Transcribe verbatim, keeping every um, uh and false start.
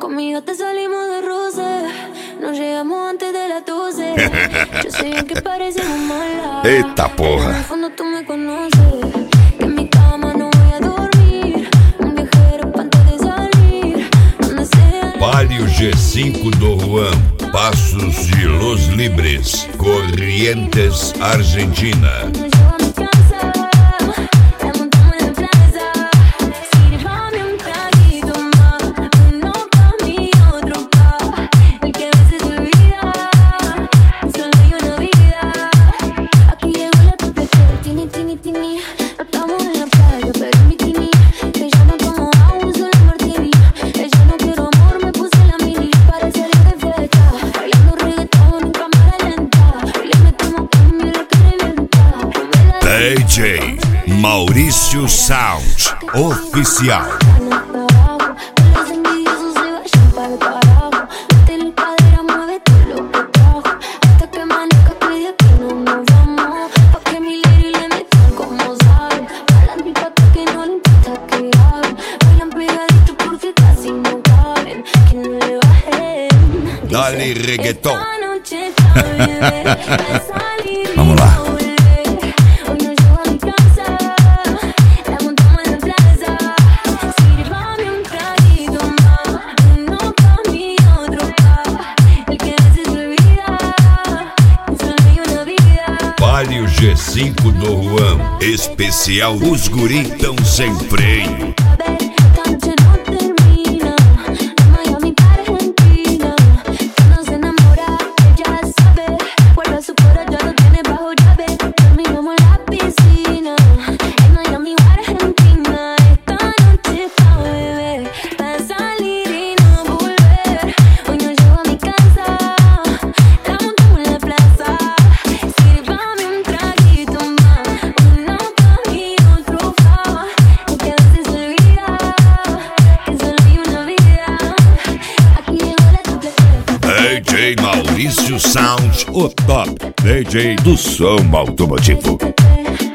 Conmigo te salimos de roce, nos llegamos antes de las doce. Yo sé bien que parecemos malas. Eita porra. En el fondo tú me conoces. Que en mi cama no voy a dormir. Un viajero pa' antes de salir. Donde sea. Vale o G cinco do Juan, Passos de Los Libres, Corrientes, Argentina. D J Maurício Sound Oficial. Dale reggaeton. Vamos lá. Vale o G cinco do Juan, especial Os Guri Tão Sem Freio. D J Maurício Sound, o top D J do som automotivo.